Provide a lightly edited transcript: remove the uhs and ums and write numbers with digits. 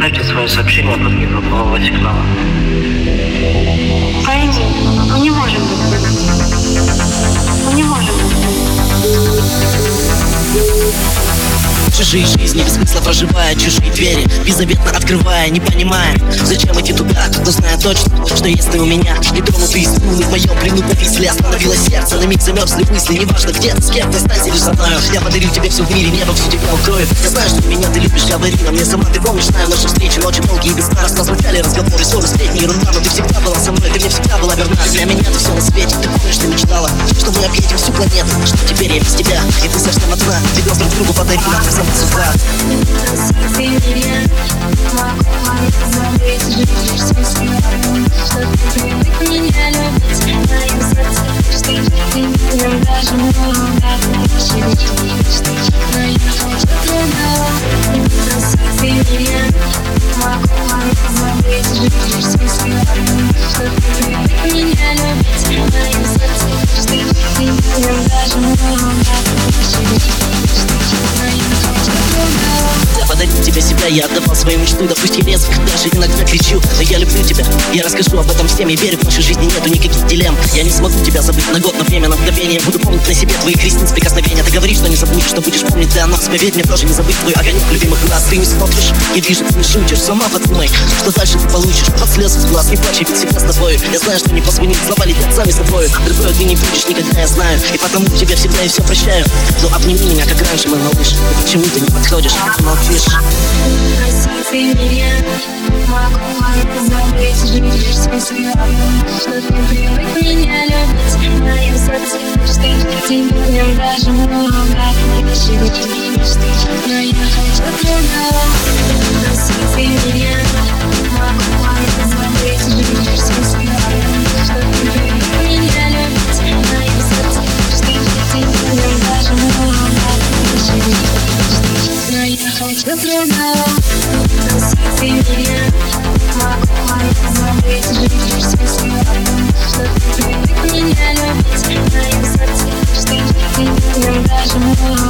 Оставьте свое сообщение под видом нового сигнала. Пойми, мы не можем быть. Мы не можем быть. Чужие жизни, без смысла проживая чужие двери, беззаветно открывая, не понимая, зачем идти туда, но зная точно, что есть ты у меня. Нетронутые струны в моем плену повисли, остановилось сердце, на миг замерзли мысли. Неважно где ты, с кем ты, останься лишь со мною. Я подарю тебе все в мире, небо все тебя укроет. Я знаю, что меня ты любишь, говори, но мне сама ты помнишь. Знаю наши встречи, ночи долгие, бескорыстно звучали разговоры, ссоры, сплетни, ерунда. Но ты всегда была со мной, ты мне всегда была верна. Для меня ты все на свете, ты помнишь, ты мечтала, что мы объедем всю планету, что теперь я без тебя, и ты совсем одна. Ты друг другу подарила, как сама с утра. Ты меня могу забыть, живешь с мыслью, что ты привык меня любить. В моем сердце лишь ты меня даже много ошибки, но я хочу другого. Ты меня могу забыть, живешь с мыслью, что ты привык меня любить. В моем сердце лишь ты меня даже много ошибки, но я хочу другого. Я подарю тебе себя, я отдавал свою мечту. Да пусть я резок, даже иногда кричу, но я люблю тебя, я расскажу об этом всем. Я верю, в нашей жизни нету никаких дилемм. Я не смогу тебя забыть на год, на время, на мгновение. Буду помнить на себе твои крестницы прикосновения. Ты говоришь, что не забудешь, что будешь помнить ты о нас. Поверь мне, тоже не забыть твой огонек любимых глаз. Ты не смотришь, я вижу, ты не шутишь, сама под мной. Что дальше ты получишь, под слезы в глаз. Не плачь, ведь всегда с тобой. Я знаю, что не позвонит, слова летят сами собой. Другой ты не будешь никогда, я знаю, и потому тебе всегда и все прощаю. Но обними меня, как раньше, мой малыш. И почему ты не подходишь, молчишь? Прости ты меня, могу забыть, живешь с мыслью, что ты привык меня любить. В моем сердце лишь ты, тебе даже много ошибки, но я хочу другого. Прости ты меня, могу забыть, живешь с мыслью, что ты привык меня любить. В моем сердце лишь ты, тебе даже много ошибки, но я хочу другого. Прости ты меня, могу забыть, живешь с мыслью, что ты привык меня любить. В моем сердце лишь ты, тебе даже много